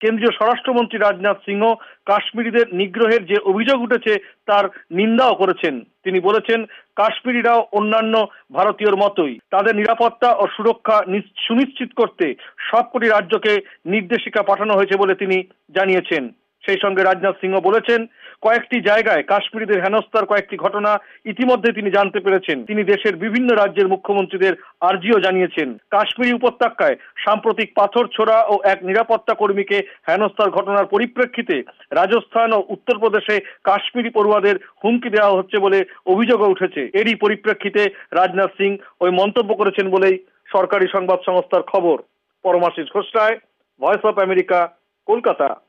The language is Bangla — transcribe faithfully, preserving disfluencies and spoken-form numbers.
কেন্দ্রীয় স্বরাষ্ট্রমন্ত্রী রাজনাথ সিংহ কাশ্মীরিদের নিগ্রহের যে অভিযোগ উঠেছে তার নিন্দাও করেছেন। তিনি বলেছেন, কাশ্মীরিরাও অন্যান্য ভারতীয়র মতোই, তাদের নিরাপত্তা ও সুরক্ষা সুনিশ্চিত করতে সবকটি রাজ্যকে নির্দেশিকা পাঠানো হয়েছে বলে তিনি জানিয়েছেন। সেই সঙ্গে রাজনাথ সিংহ বলেছেন, কয়েকটি জায়গায় কাশ্মীরিদের হেনস্থার কয়েকটি ঘটনা ইতিমধ্যে তিনি জানতে পেরেছেন। তিনি দেশের বিভিন্ন রাজ্যের মুখ্যমন্ত্রীদের আর্জিও জানিয়েছেন। কাশ্মীরি উপত্যকায় সাম্প্রতিক পাথর ছোড়া ও এক নিরাপত্তা কর্মীকে হেনস্থার ঘটনার পরিপ্রেক্ষিতে রাজস্থান ও উত্তরপ্রদেশে কাশ্মীরি পড়ুয়াদের হুমকি দেওয়া হচ্ছে বলে অভিযোগও উঠেছে। এরই পরিপ্রেক্ষিতে রাজনাথ সিং ওই মন্তব্য করেছেন বলেই সরকারি সংবাদ সংস্থার খবর। Paramashis Ghosh Roy, voice of America, Kolkata.